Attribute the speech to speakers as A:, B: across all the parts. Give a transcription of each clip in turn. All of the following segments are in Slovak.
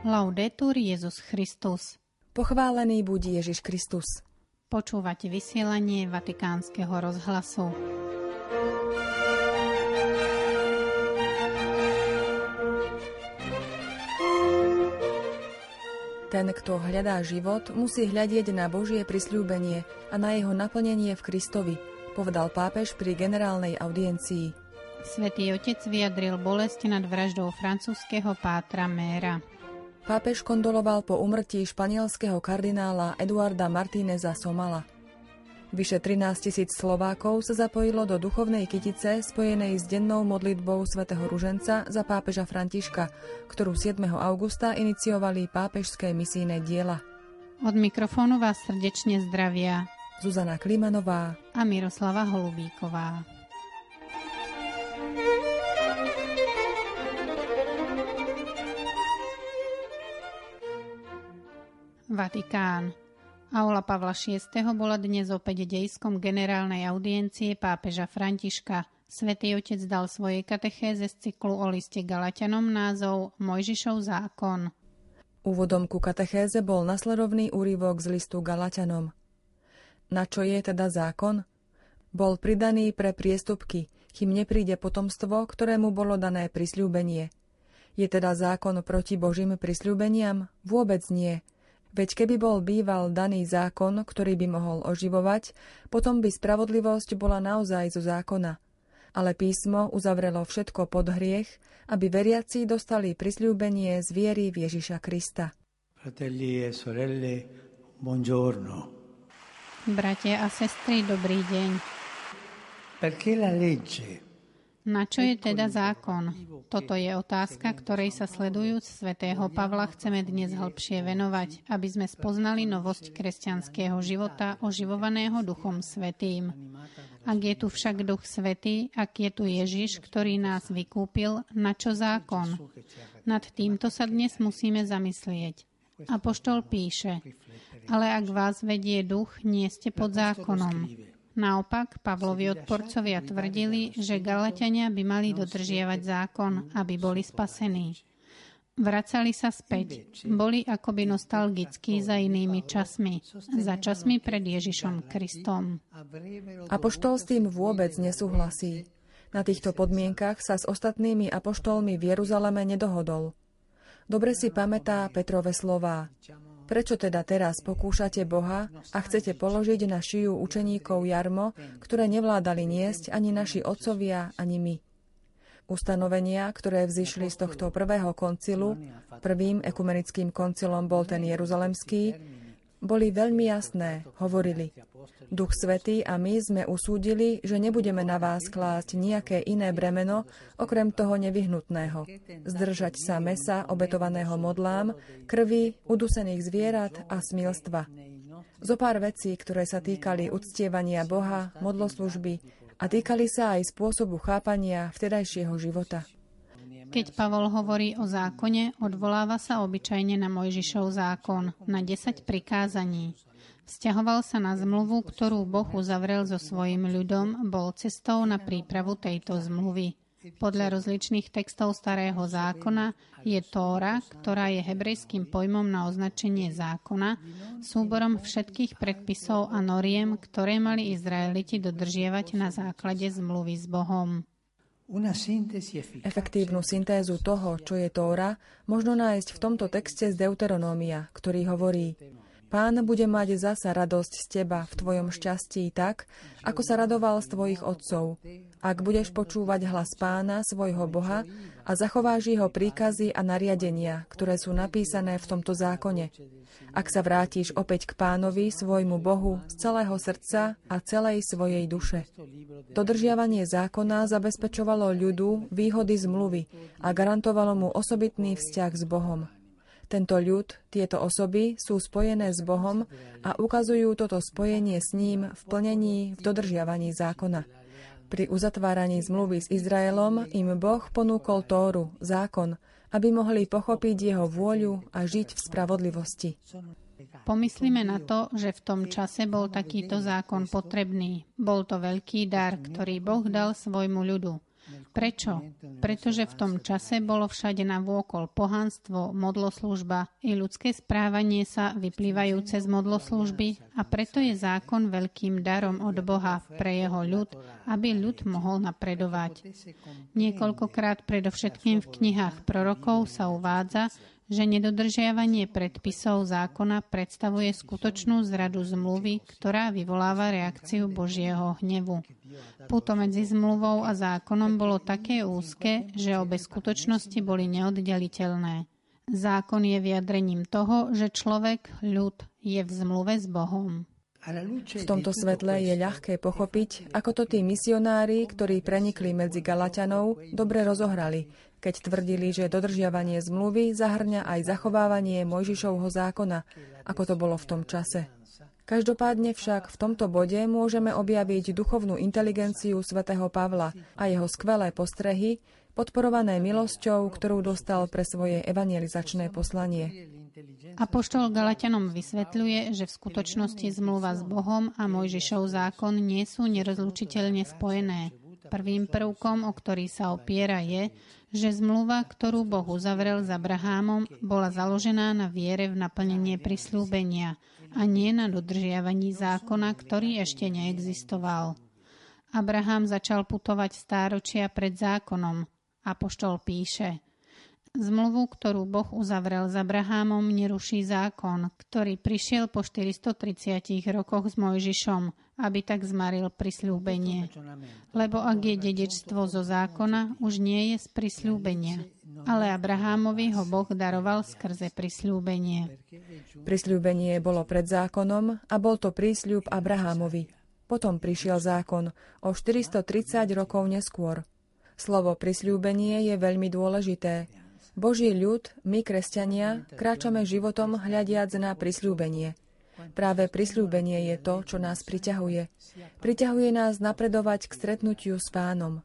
A: Laudetur Jesus Christus.
B: Pochválený buď Ježiš Kristus.
A: Počúvate vysielanie Vatikánskeho rozhlasu.
B: Ten, kto hľadá život, musí hľadieť na Božie prisľúbenie a na jeho naplnenie v Kristovi, povedal pápež pri generálnej audiencii.
A: Svätý Otec vyjadril bolesť nad vraždou francúzskeho pátra Méra.
B: Pápež kondoloval po úmrtí španielského kardinála Eduarda Martíneza Somala. Vyše 13 000 Slovákov sa zapojilo do duchovnej kytice spojenej s dennou modlitbou svätého Ruženca za pápeža Františka, ktorú 7. augusta iniciovali pápežské misijné diela.
A: Od mikrofónu vás srdečne zdravia
B: Zuzana Klimanová
A: a Miroslava Holubíková. Vatikán. Aula Pavla VI. Bola dnes opäť dejskom generálnej audiencie pápeža Františka. Svätý Otec dal svojej katechéze z cyklu o liste Galatianom názov Mojžišov zákon.
B: Úvodom ku katechéze bol nasledovný úryvok z listu Galatianom. Na čo je teda zákon? Bol pridaný pre priestupky, kým nepríde potomstvo, ktorému bolo dané prisľúbenie. Je teda zákon proti Božím prisľúbeniam? Vôbec nie. Veď keby bol býval daný zákon, ktorý by mohol oživovať, potom by spravodlivosť bola naozaj zo zákona. Ale písmo uzavrelo všetko pod hriech, aby veriaci dostali prisľúbenie z viery v Ježiša Krista.
C: Fratelli e sorelle, buongiorno.
A: Bratia a sestry, dobrý deň.
C: Perché la legge?
A: Na čo je teda zákon? Toto je otázka, ktorej sa sledujúc svätého Pavla chceme dnes hĺbšie venovať, aby sme spoznali novosť kresťanského života oživovaného Duchom Svätým. Ak je tu však Duch Svätý, ak je tu Ježiš, ktorý nás vykúpil, na čo zákon? Nad týmto sa dnes musíme zamyslieť. Apoštol píše: ale ak vás vedie Duch, nie ste pod zákonom. Naopak, Pavlovi odporcovia tvrdili, že Galatiania by mali dodržiavať zákon, aby boli spasení. Vracali sa späť. Boli akoby nostalgickí za inými časmi. Za časmi pred Ježišom Kristom.
B: Apoštol s tým vôbec nesúhlasí. Na týchto podmienkach sa s ostatnými apoštolmi v Jeruzaleme nedohodol. Dobre si pamätá Petrove slová: prečo teda teraz pokúšate Boha a chcete položiť na šiju učeníkov jarmo, ktoré nevládali niesť ani naši otcovia, ani my? Ustanovenia, ktoré vzišli z tohto prvého koncilu, prvým ekumenickým koncilom bol ten jeruzalemský, boli veľmi jasné, hovorili: Duch Svätý a my sme usúdili, že nebudeme na vás klásť nejaké iné bremeno, okrem toho nevyhnutného. Zdržať sa mäsa obetovaného modlám, krvi, udusených zvierat a smilstva. Zopár vecí, ktoré sa týkali uctievania Boha, modloslužby a týkali sa aj spôsobu chápania vtedajšieho života.
A: Keď Pavol hovorí o zákone, odvoláva sa obyčajne na Mojžišov zákon, na 10 prikázaní. Vzťahoval sa na zmluvu, ktorú Boh uzavrel so svojím ľudom, bol cestou na prípravu tejto zmluvy. Podľa rozličných textov Starého zákona je Tóra, ktorá je hebrejským pojmom na označenie zákona, súborom všetkých predpisov a noriem, ktoré mali Izraeliti dodržiavať na základe zmluvy s Bohom.
B: Efektívnu syntézu toho, čo je Tóra, možno nájsť v tomto texte z Deuteronómia, ktorý hovorí: Pán bude mať zasa radosť z teba v tvojom šťastí tak, ako sa radoval z tvojich otcov, ak budeš počúvať hlas Pána, svojho Boha, a zachováš jeho príkazy a nariadenia, ktoré sú napísané v tomto zákone. Ak sa vrátiš opäť k Pánovi, svojmu Bohu, z celého srdca a celej svojej duše. Dodržiavanie zákona zabezpečovalo ľudu výhody zmluvy a garantovalo mu osobitný vzťah s Bohom. Tento ľud, tieto osoby sú spojené s Bohom a ukazujú toto spojenie s ním v plnení, v dodržiavaní zákona. Pri uzatváraní zmluvy s Izraelom im Boh ponúkol Tóru, zákon, aby mohli pochopiť jeho vôľu a žiť v spravodlivosti.
A: Pomyslíme na to, že v tom čase bol takýto zákon potrebný. Bol to veľký dar, ktorý Boh dal svojmu ľudu. Prečo? Pretože v tom čase bolo všade navôkol pohanstvo, modloslúžba i ľudské správanie sa vyplývajúce z modloslúžby a preto je zákon veľkým darom od Boha pre jeho ľud, aby ľud mohol napredovať. Niekoľkokrát predovšetkým v knihách prorokov sa uvádza, že nedodržiavanie predpisov zákona predstavuje skutočnú zradu zmluvy, ktorá vyvoláva reakciu Božieho hnevu. Puto medzi zmluvou a zákonom bolo také úzke, že obe skutočnosti boli neoddeliteľné. Zákon je vyjadrením toho, že človek, ľud, je v zmluve s Bohom.
B: V tomto svetle je ľahké pochopiť, ako to tí misionári, ktorí prenikli medzi Galaťanov, dobre rozohrali, keď tvrdili, že dodržiavanie zmluvy zahŕňa aj zachovávanie Mojžišovho zákona, ako to bolo v tom čase. Každopádne však v tomto bode môžeme objaviť duchovnú inteligenciu svätého Pavla a jeho skvelé postrehy, podporované milosťou, ktorú dostal pre svoje evangelizačné poslanie.
A: Apoštol Galaťanom vysvetľuje, že v skutočnosti zmluva s Bohom a Mojžišov zákon nie sú nerozlučiteľne spojené. Prvým prvkom, o ktorý sa opiera, je, že zmluva, ktorú Boh uzavrel s Abrahámom, bola založená na viere v naplnenie prisľúbenia a nie na dodržiavaní zákona, ktorý ešte neexistoval. Abraham začal putovať stáročia pred zákonom. Apoštol píše: Zmluvu, ktorú Boh uzavrel s Abrahámom, neruší zákon, ktorý prišiel po 430 rokoch s Mojžišom, aby tak zmaril prisľúbenie. Lebo ak je dedičstvo zo zákona, už nie je z prisľúbenia. Ale Abrahámovi ho Boh daroval skrze prisľúbenie.
B: Prisľúbenie bolo pred zákonom a bol to prísľub Abrahámovi. Potom prišiel zákon o 430 rokov neskôr. Slovo prisľúbenie je veľmi dôležité. Boží ľud, my kresťania, kráčame životom hľadiac na prisľúbenie. Práve prisľúbenie je to, čo nás priťahuje. Priťahuje nás napredovať k stretnutiu s Pánom.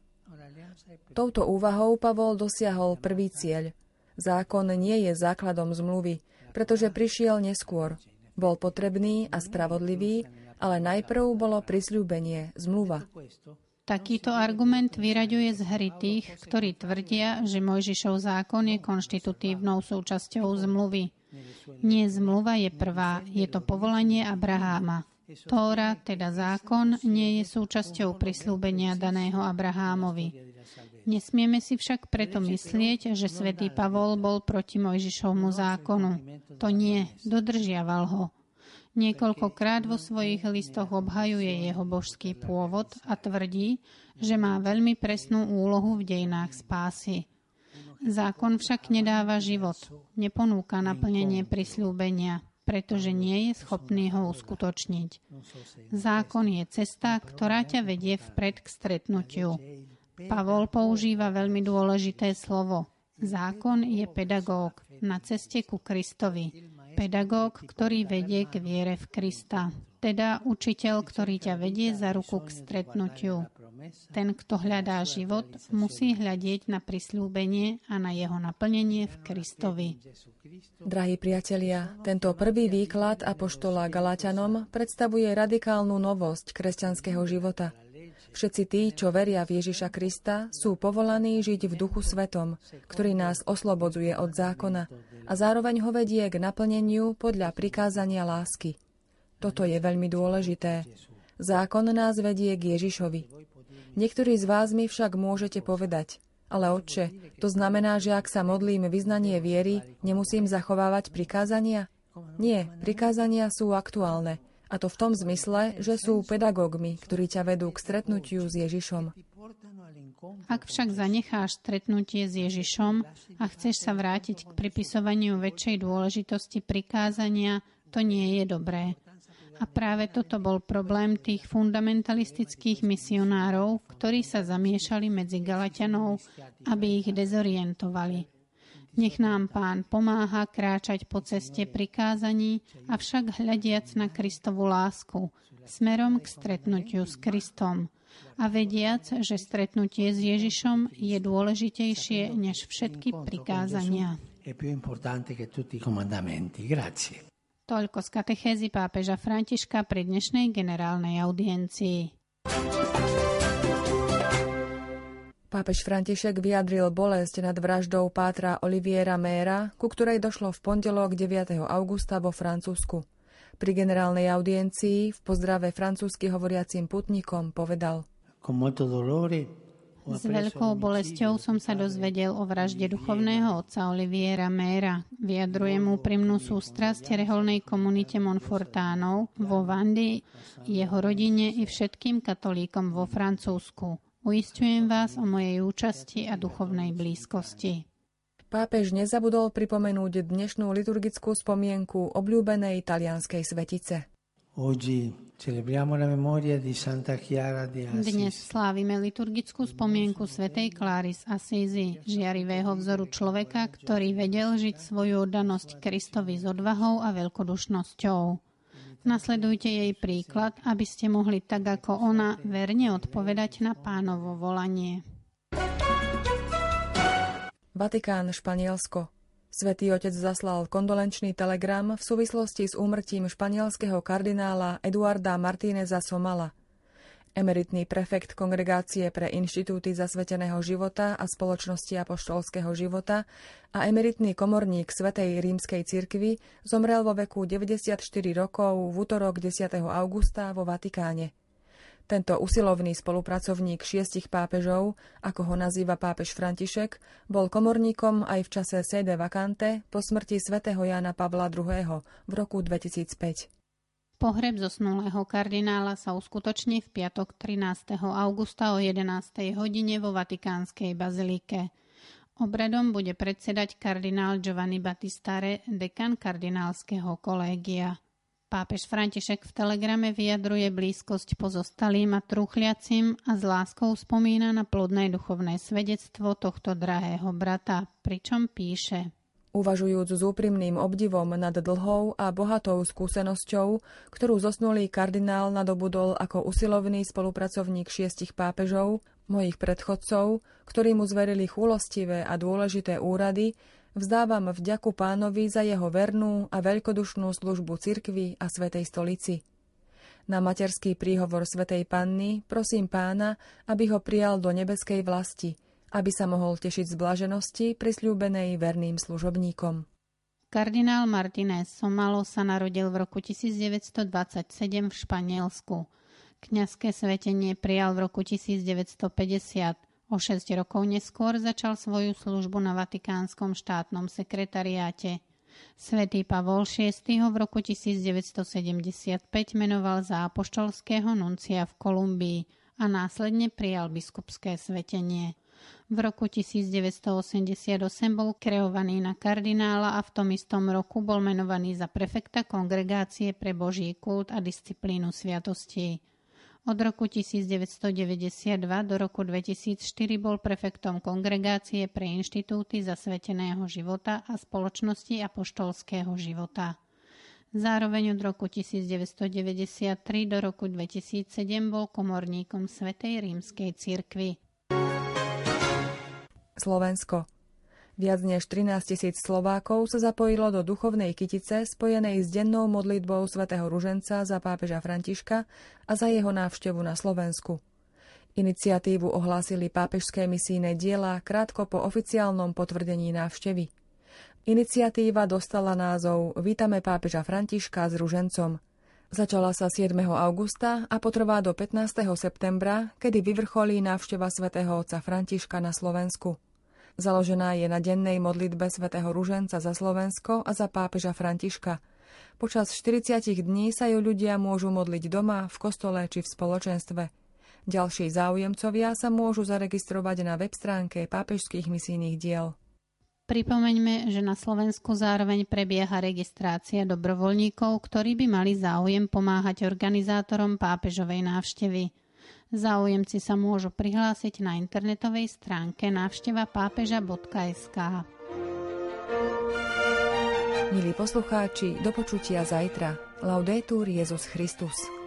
B: Touto úvahou Pavol dosiahol prvý cieľ. Zákon nie je základom zmluvy, pretože prišiel neskôr. Bol potrebný a spravodlivý, ale najprv bolo prisľúbenie, zmluva.
A: Takýto argument vyraďuje z hry tých, ktorí tvrdia, že Mojžišov zákon je konštitutívnou súčasťou zmluvy. Nie, zmluva je prvá, je to povolanie Abraháma. Tóra, teda zákon, nie je súčasťou prisľúbenia daného Abrahámovi. Nesmieme si však preto myslieť, že svätý Pavol bol proti Mojžišovmu zákonu. To nie, dodržiaval ho. Niekoľkokrát vo svojich listoch obhajuje jeho božský pôvod a tvrdí, že má veľmi presnú úlohu v dejinách spásy. Zákon však nedáva život, neponúka naplnenie prisľúbenia, pretože nie je schopný ho uskutočniť. Zákon je cesta, ktorá ťa vedie vpred k stretnutiu. Pavol používa veľmi dôležité slovo. Zákon je pedagóg na ceste ku Kristovi. Pedagóg, ktorý vedie k viere v Krista. Teda učiteľ, ktorý ťa vedie za ruku k stretnutiu. Ten, kto hľadá život, musí hľadieť na prisľúbenie a na jeho naplnenie v Kristovi.
B: Drahí priatelia, tento prvý výklad apoštola Galaťanom predstavuje radikálnu novosť kresťanského života. Všetci tí, čo veria v Ježiša Krista, sú povolaní žiť v Duchu Svetom, ktorý nás oslobodzuje od zákona a zároveň ho vedie k naplneniu podľa prikázania lásky. Toto je veľmi dôležité. Zákon nás vedie k Ježišovi. Niektorí z vás mi však môžete povedať: ale Otče, to znamená, že ak sa modlím vyznanie viery, nemusím zachovávať prikázania? Nie, prikázania sú aktuálne. A to v tom zmysle, že sú pedagógmi, ktorí ťa vedú k stretnutiu s Ježišom.
A: Ak však zanecháš stretnutie s Ježišom a chceš sa vrátiť k pripisovaniu väčšej dôležitosti prikázania, to nie je dobré. A práve toto bol problém tých fundamentalistických misionárov, ktorí sa zamiešali medzi Galaťanov, aby ich dezorientovali. Nech nám Pán pomáha kráčať po ceste prikázaní, avšak hľadiac na Kristovu lásku, smerom k stretnutiu s Kristom a vediac, že stretnutie s Ježišom je dôležitejšie než všetky prikázania. Toľko z katechézy pápeža Františka pri dnešnej generálnej audiencii.
B: Pápež František vyjadril bolesť nad vraždou pátra Oliviera Mera, ku ktorej došlo v pondelok 9. augusta vo Francúzsku. Pri generálnej audiencii v pozdrave francúzsky hovoriacim putníkom povedal:
A: S veľkou bolesťou som sa dozvedel o vražde duchovného otca Oliviera Mera. Vyjadrujem úprimnú sústrasť reholnej komunite Montfortánov vo Vandy, jeho rodine i všetkým katolíkom vo Francúzsku. Uisťujem vás o mojej účasti a duchovnej blízkosti.
B: Pápež nezabudol pripomenúť dnešnú liturgickú spomienku obľúbenej talianskej svetice. Dnes slávime liturgickú spomienku svätej Kláry z Asízy, žiarivého vzoru človeka, ktorý vedel žiť svoju oddanosť Kristovi s odvahou a veľkodušnosťou. Nasledujte jej príklad, aby ste mohli tak ako ona verne odpovedať na Pánovo volanie. Vatikán, Španielsko. Svätý Otec zaslal kondolenčný telegram v súvislosti s úmrtím španielského kardinála Eduarda Martíneza Somala. Emeritný prefekt Kongregácie pre inštitúty zasveteného života a spoločnosti apoštolského života a emeritný komorník Svätej rímskej cirkvi zomrel vo veku 94 rokov v utorok 10. augusta vo Vatikáne. Tento usilovný spolupracovník 6 pápežov, ako ho nazýva pápež František, bol komorníkom aj v čase sede vacante po smrti svätého Jána Pavla II. V roku 2005.
A: Pohreb zosnulého kardinála sa uskutoční v piatok 13. augusta o 11. hodine vo Vatikánskej bazilike. Obradom bude predsedať kardinál Giovanni Battistare, dekan kardinálskeho kolégia. Pápež František v telegrame vyjadruje blízkosť pozostalým a trúchliacim a s láskou spomína na plodné duchovné svedectvo tohto drahého brata, pričom píše:
B: Uvažujúc s úprimným obdivom nad dlhou a bohatou skúsenosťou, ktorú zosnulý kardinál nadobudol ako usilovný spolupracovník 6 pápežov, mojich predchodcov, ktorí mu zverili chúlostivé a dôležité úrady, vzdávam vďaku Pánovi za jeho vernú a veľkodušnú službu cirkvi a Svätej stolici. Na materský príhovor Svätej Panny prosím Pána, aby ho prijal do nebeskej vlasti, aby sa mohol tešiť z blaženosti prisľúbenej verným služobníkom.
A: Kardinál Martínez Somalo sa narodil v roku 1927 v Španielsku. Kňazské svätenie prijal v roku 1950. O 6 rokov neskôr začal svoju službu na Vatikánskom štátnom sekretariáte. Svätý Pavol VI. V roku 1975 menoval za apoštolského nuncia v Kolumbii a následne prijal biskupské svätenie. V roku 1988 bol kreovaný na kardinála a v tom istom roku bol menovaný za prefekta Kongregácie pre Boží kult a disciplínu sviatostí. Od roku 1992 do roku 2004 bol prefektom Kongregácie pre inštitúty zasveteného života a spoločnosti apoštolského života. Zároveň od roku 1993 do roku 2007 bol komorníkom Svätej rímskej cirkvi.
B: Slovensko. Viac než 13 000 Slovákov sa zapojilo do duchovnej kytice spojenej s dennou modlitbou svätého Ruženca za pápeža Františka a za jeho návštevu na Slovensku. Iniciatívu ohlásili pápežské misijné diela krátko po oficiálnom potvrdení návštevy. Iniciatíva dostala názov Vítame pápeža Františka s Ružencom. Začala sa 7. augusta a potrvá do 15. septembra, kedy vyvrcholí návšteva svätého otca Františka na Slovensku. Založená je na dennej modlitbe svätého Ruženca za Slovensko a za pápeža Františka. Počas 40 dní sa ju ľudia môžu modliť doma, v kostole či v spoločenstve. Ďalší záujemcovia sa môžu zaregistrovať na web stránke pápežských misijných diel.
A: Pripomeňme, že na Slovensku zároveň prebieha registrácia dobrovoľníkov, ktorí by mali záujem pomáhať organizátorom pápežovej návštevy. Záujemci sa môžu prihlásiť na internetovej stránke návštevapápeža.sk.
B: Milí poslucháči, do počutia zajtra. Laudetur Jesus Christus.